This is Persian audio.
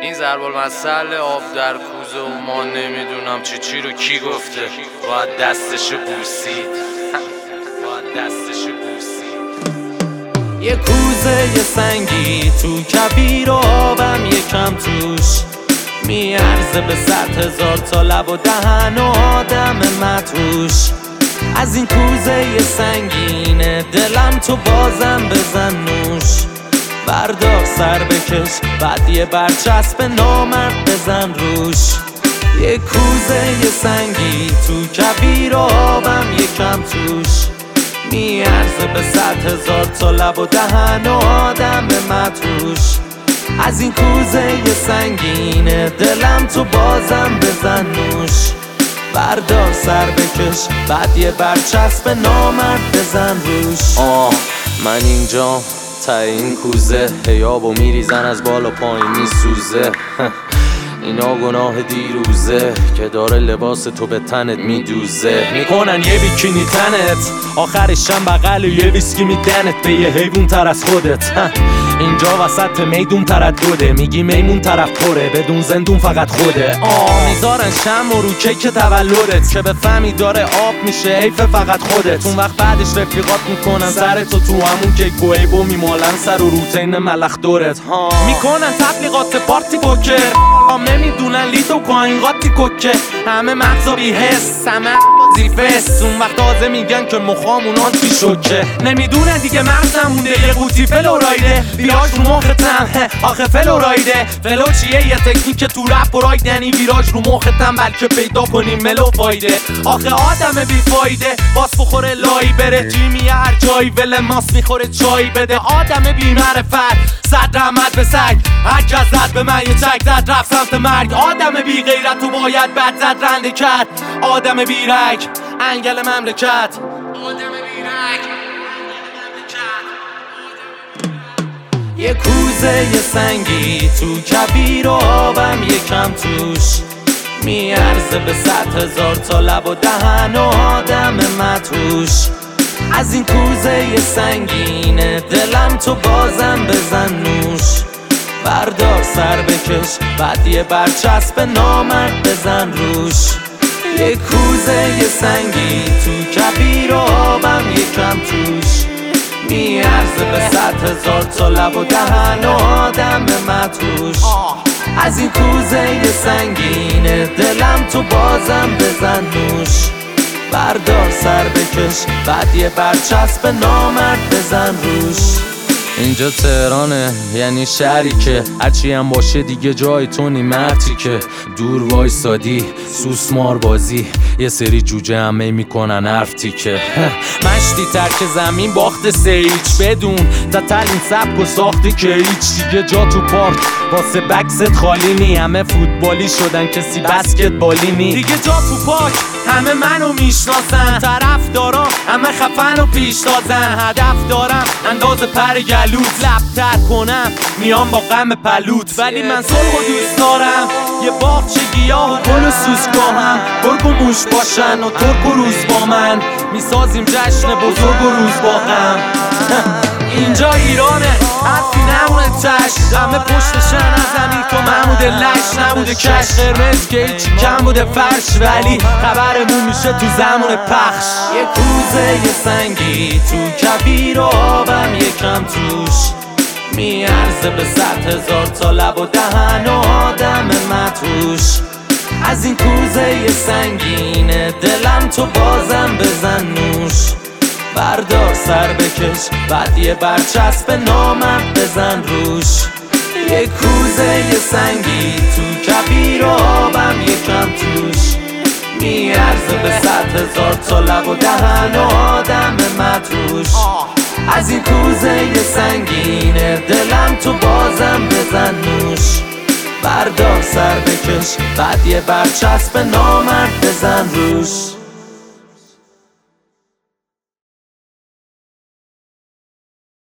این ضرب المثل آب در کوزه و ما نمیدونم چی رو کی گفته. باید دستشو بوسید، باید دستشو بوسید. یه کوزه یه سنگی تو کبیر و آبم یکم توش میارزه به 100,000 تا لب و دهن و آدم مدهوش. از این کوزه یه سنگینه دلم تو بازم بزن نوش. بردار سر بکش بعد یه برچسب نامرد بزن روش. یه کوزه یه سنگی تو کبیر و آبم یکم توش میارزه به 100,000 تا لب و دهن و آدم مدهوش. از این کوزه یه سنگینه دلم تو بازم بزن نوش. بردار سر بکش بعد یه برچسب نامرد بزن روش. من اینجا تا این کوزه هیابو میریزن از بالا پایین میسوزه. اینا گناه دیروزه که داره لباس تو به تنت میدوزه. میکنن یه بیکینی تنت آخرشم بغل یه ویسکی میدنت به یه حیوان تر از خودت. اینجا وسط میدون تردده میگی میمون طرف پره بدون زندون فقط خوده. میذارن شم و رو کیک تولدت که بفهمی داره آب میشه حیف فقط خودت. اون وقت بعدش رفیقات میکنن سرتو تو همون کیک و عیبو میمالن سر و روتین ملخ دورت. میکنن تبلیغات پارتی بوکر نمیدونن لیتو کاین قاطی کوکه. همه مغزا بی حس همه زیفست. اون وقت تازه میگن که مخامون آنتی شوکه. نمیدونن دیگه مغزم مونده یه قوطی فلورایده. ویراج رو مختم آخه فلورایده. فلو چیه یه تکنیک تو رپ و راید یعنی ویراج رو مختم بلکه پیدا کنیم ملو فایده. آخه آدم بی فایده باس بخوره لایی بره جیمی هر جایی ول ماس میخوره چای بده. آدم بی معرفت صد رحمت به سگ هر کس زد به من یه چک زد رفت سمت مرگ. آدم بی غیرت تو باید بد زد رنده کرد. آدم بی رگ انگل مملکت. آدم بی رگ یه کوزه یه سنگی تو کبیر و آبم یکم توش میارزه به 100,000 تا لب و دهن و آدم مدهوش. از این کوزه یه سنگینه دلم تو بازم بزن نوش. بردار سر بکش بعد یه برچسب نامرد بزن روش. یه کوزه یه سنگی تو کبیر و آبم یکم توش میارزه به 100,000 تا لب و دهن و آدم مدهوش. از این کوزه یه سنگینه دلم تو بازم بزن نوش. بردار سر بکش بعد یه برچسب نامرد بزن روش. اینجا تهرانه یعنی شهری که هرچی هم باشه دیگه جای تو نیمتی که دور وایسادی سوسمار بازی یه سری جوجه همه میکنن حرف تیکه. مشتی ترک زمین باخت سیچ بدون تا تلین سبک و ساختی که هیچ دیگه جا تو پارک واسه بکست خالی نی. همه فوتبالی شدن کسی بسکتبالی نی دیگه جا تو پارک. همه منو میشناسن طرف دارم همه خفن و پیش تازن. هدف دارم انداز پر گلوت لبتر کنم میام با غم پلوت. ولی من صلح و دوست دارم یه باغچه گیاه و گل و سوسکاهم. گرگ و موش باشن و ترک و روز با من میسازیم جشن بزرگ و روز با غم. اینجا ایرانه حرفی نمونه تش. همه پشتشن از زمین تو محمود لش نبوده کش. قرمز که هیچی کم بوده فرش ولی خبرمون میشه تو زمان پخش. یه کوزه یه سنگی تو کبیر و آبم یکم توش میارزه به 100,000 تا لب و دهن و آدم مدهوش. از این کوزه یه سنگینه دلم تو بازم بزن نوش. بردار سر بکش بعد یه برچسب نامرد بزن روش. یه کوزه یه سنگی تو کبیر و آبم یکم توش میارزه به 100,000 تا لب و دهن و آدم مدهوش. از این کوزه یه سنگینه دلم تو بازم بزن نوش. بردار سر بکش بعد یه برچسب نامرد بزن روش.